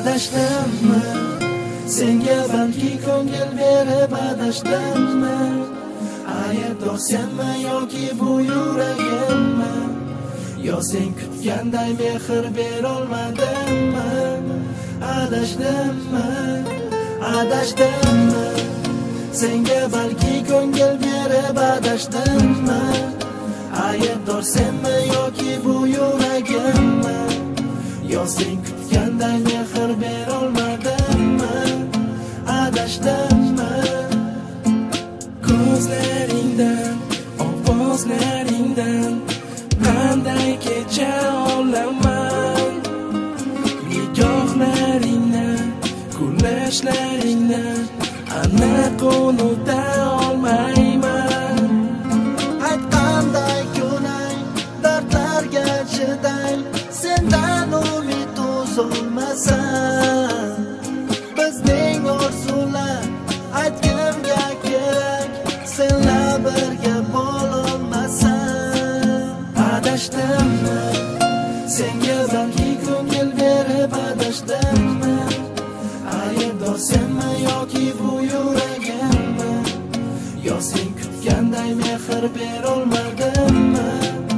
adashdimmi senga balki ko'ngil berib adashdimmi aybdorsenmi yoki bu yuragimmi yo sen kutganday mehr berolmadimmi adashdimmi senga balki ko'ngil berib adashdimmi aybdorsenmi yoki bu yuragimmi yo sen kutganday mehr berolmadimmi adashdimmi ko'zlaringdan ovozlaringdan qanday kecha olaman nigohlaringdan kulashlaringdan aniq unuta olmayman aytganday kunay dardlarga chiday sendan umid uzolmasam bizning orzular aytgimga kerak senla birga bo'lolmasam adashdimmi senga balki ko'ngil berib adashdimmi aybdorsenmi yoki bu yuragimmi yo sen kutganday mehr berolmadimmi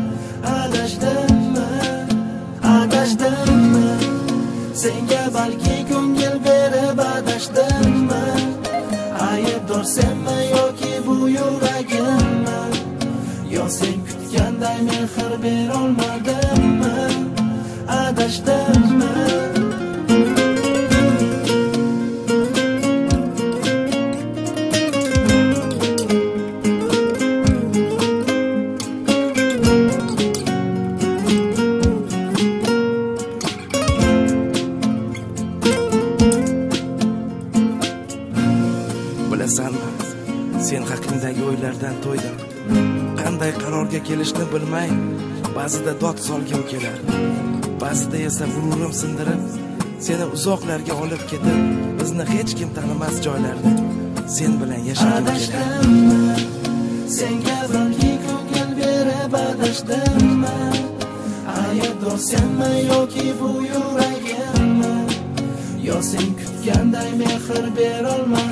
adashdimmi senga balki ko'ngil berib adashdimmi aybdorsenmi yoki bu yuragimmi yo sen kutganday mehr berolmadimmi adashdimmi bilasanmi sen haqingdagi o'ylardan to'ydim qanday qarorga kelishni bilmay ba'zida dod solgim kelar ba'zida esa g'ururim sindirib seni uzoqlarga olib ketib bizni hech kim tanimas joylarda sen bilan yashagim kelar senga balki ko'ngil berib adashdimmi aybdorsenmi yoki bu yuragimmi yo sen kutganday mehr berolmadimmi